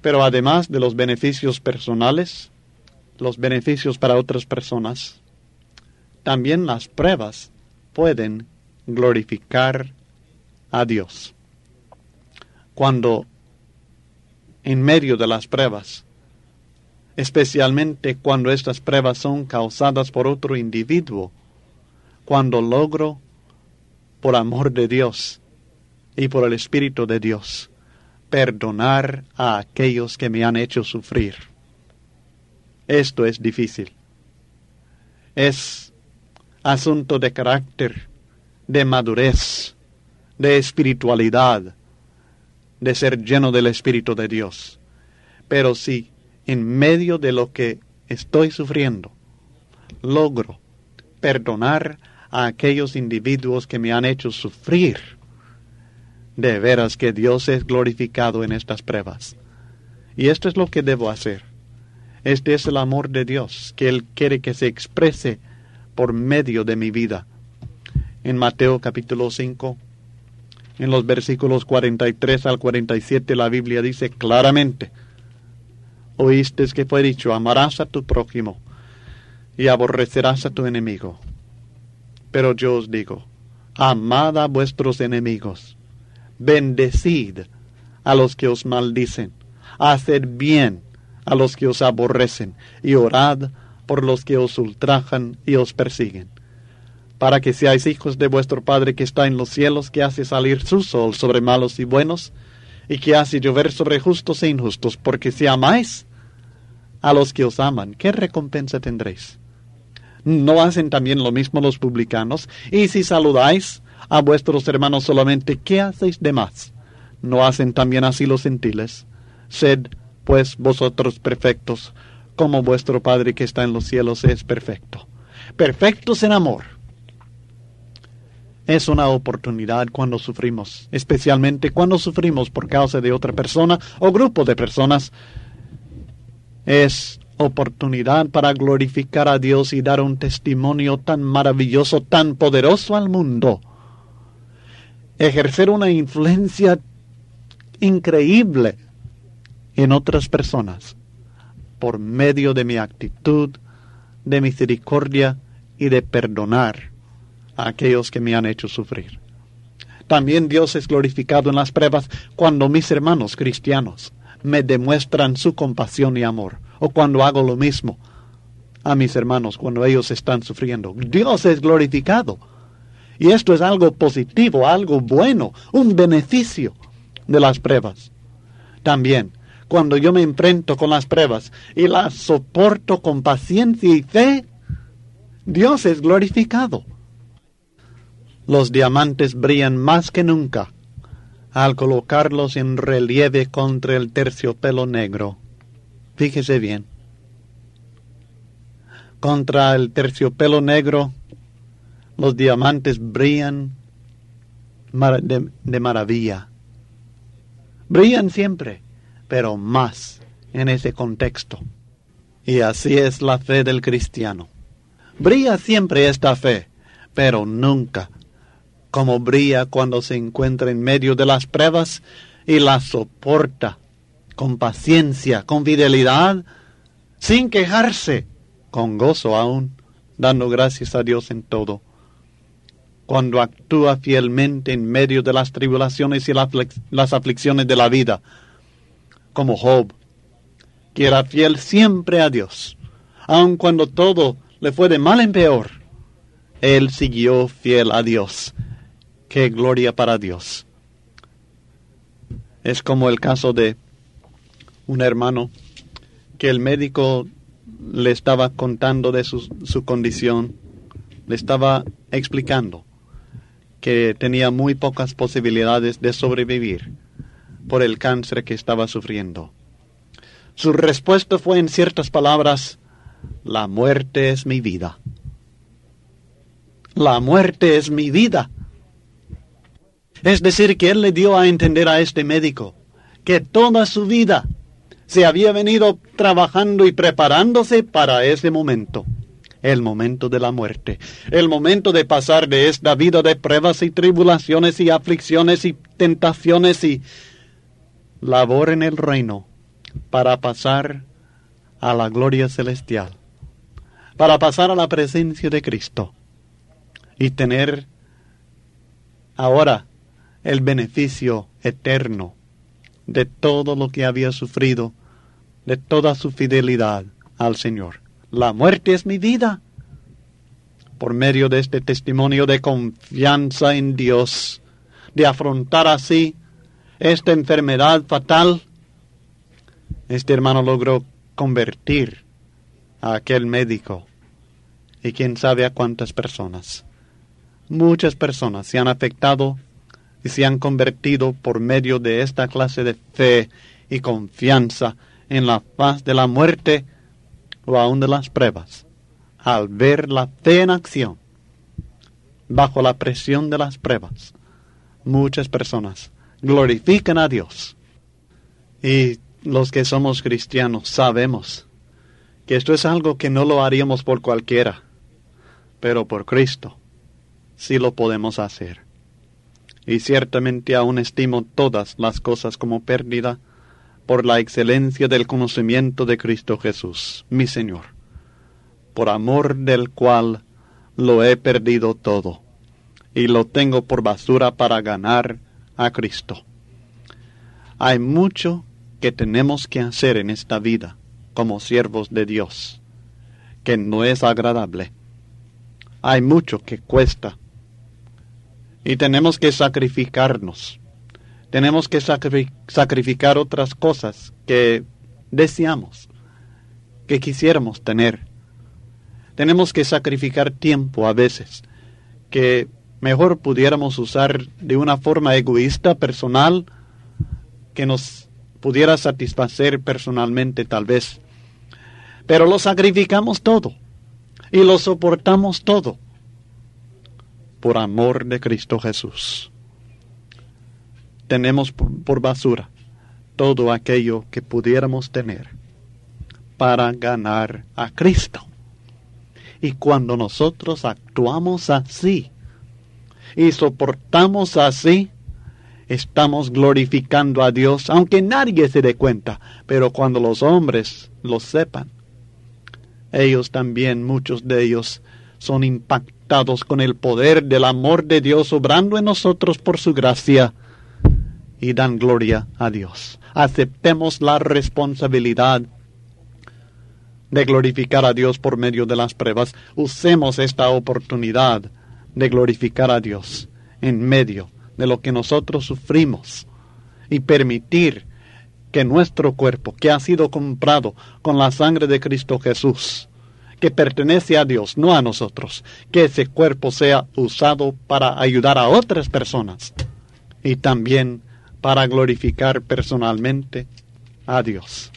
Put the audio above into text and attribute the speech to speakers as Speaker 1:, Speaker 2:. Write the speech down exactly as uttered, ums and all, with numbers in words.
Speaker 1: Pero además de los beneficios personales, los beneficios para otras personas, también las pruebas pueden glorificar a Dios. Cuando en medio de las pruebas, especialmente cuando estas pruebas son causadas por otro individuo, cuando logro, por amor de Dios y por el Espíritu de Dios, perdonar a aquellos que me han hecho sufrir. Esto es difícil. Es asunto de carácter, de madurez, de espiritualidad, de ser lleno del Espíritu de Dios. Pero si en medio de lo que estoy sufriendo, logro perdonar a aquellos individuos que me han hecho sufrir, de veras que Dios es glorificado en estas pruebas. Y esto es lo que debo hacer. Este es el amor de Dios, que Él quiere que se exprese por medio de mi vida. En Mateo capítulo cinco, en los versículos cuarenta y tres al cuarenta y siete, la Biblia dice claramente: oíste que fue dicho, amarás a tu prójimo y aborrecerás a tu enemigo. Pero yo os digo, amad a vuestros enemigos, bendecid a los que os maldicen, haced bien a los que os aborrecen, y orad por los que os ultrajan y os persiguen, para que seáis hijos de vuestro Padre que está en los cielos, que hace salir su sol sobre malos y buenos, y que hace llover sobre justos e injustos. Porque si amáis a los que os aman, ¿qué recompensa tendréis? ¿No hacen también lo mismo los publicanos? Y si saludáis a vuestros hermanos solamente, ¿qué hacéis de más? ¿No hacen también así los gentiles? Sed, pues, vosotros perfectos, como vuestro Padre que está en los cielos es perfecto. Perfectos en amor. Es una oportunidad cuando sufrimos, especialmente cuando sufrimos por causa de otra persona o grupo de personas. Es oportunidad para glorificar a Dios y dar un testimonio tan maravilloso, tan poderoso al mundo. Ejercer una influencia increíble en otras personas por medio de mi actitud de misericordia y de perdonar a aquellos que me han hecho sufrir. También Dios es glorificado en las pruebas cuando mis hermanos cristianos me demuestran su compasión y amor, o cuando hago lo mismo a mis hermanos cuando ellos están sufriendo. Dios es glorificado. Y esto es algo positivo, algo bueno, un beneficio de las pruebas. También, cuando yo me enfrento con las pruebas y las soporto con paciencia y fe, Dios es glorificado. Los diamantes brillan más que nunca al colocarlos en relieve contra el terciopelo negro. Fíjese bien. Contra el terciopelo negro, los diamantes brillan de, de maravilla. Brillan siempre, pero más en ese contexto. Y así es la fe del cristiano. Brilla siempre esta fe, pero nunca como brilla cuando se encuentra en medio de las pruebas y las soporta con paciencia, con fidelidad, sin quejarse, con gozo aún, dando gracias a Dios en todo. Cuando actúa fielmente en medio de las tribulaciones y las, las aflicciones de la vida, como Job, que era fiel siempre a Dios, aun cuando todo le fue de mal en peor, él siguió fiel a Dios. ¡Qué gloria para Dios! Es como el caso de un hermano que el médico le estaba contando de su, su condición, le estaba explicando que tenía muy pocas posibilidades de sobrevivir por el cáncer que estaba sufriendo. Su respuesta fue en ciertas palabras: la muerte es mi vida. La muerte es mi vida. Es decir, que él le dio a entender a este médico que toda su vida se había venido trabajando y preparándose para ese momento, el momento de la muerte, el momento de pasar de esta vida de pruebas y tribulaciones y aflicciones y tentaciones y labor en el reino para pasar a la gloria celestial, para pasar a la presencia de Cristo y tener ahora el beneficio eterno de todo lo que había sufrido, de toda su fidelidad al Señor. La muerte es mi vida. Por medio de este testimonio de confianza en Dios, de afrontar así esta enfermedad fatal, este hermano logró convertir a aquel médico y quién sabe a cuántas personas. Muchas personas se han afectado y se han convertido por medio de esta clase de fe y confianza en la faz de la muerte o aún de las pruebas, al ver la fe en acción bajo la presión de las pruebas. Muchas personas glorifican a Dios. Y los que somos cristianos sabemos que esto es algo que no lo haríamos por cualquiera, pero por Cristo sí lo podemos hacer. Y ciertamente aún estimo todas las cosas como pérdida por la excelencia del conocimiento de Cristo Jesús, mi Señor, por amor del cual lo he perdido todo, y lo tengo por basura para ganar a Cristo. Hay mucho que tenemos que hacer en esta vida como siervos de Dios, que no es agradable. Hay mucho que cuesta, y tenemos que sacrificarnos. Tenemos que sacri- sacrificar otras cosas que deseamos, que quisiéramos tener. Tenemos que sacrificar tiempo a veces, que mejor pudiéramos usar de una forma egoísta, personal, que nos pudiera satisfacer personalmente tal vez. Pero lo sacrificamos todo y lo soportamos todo por amor de Cristo Jesús. Tenemos por, por basura todo aquello que pudiéramos tener para ganar a Cristo. Y cuando nosotros actuamos así y soportamos así, estamos glorificando a Dios, aunque nadie se dé cuenta. Pero cuando los hombres lo sepan, ellos también, muchos de ellos, son impactados con el poder del amor de Dios obrando en nosotros por su gracia, y dan gloria a Dios. Aceptemos la responsabilidad de glorificar a Dios por medio de las pruebas. Usemos esta oportunidad de glorificar a Dios en medio de lo que nosotros sufrimos y permitir que nuestro cuerpo, que ha sido comprado con la sangre de Cristo Jesús, que pertenece a Dios, no a nosotros, que ese cuerpo sea usado para ayudar a otras personas y también para glorificar personalmente a Dios.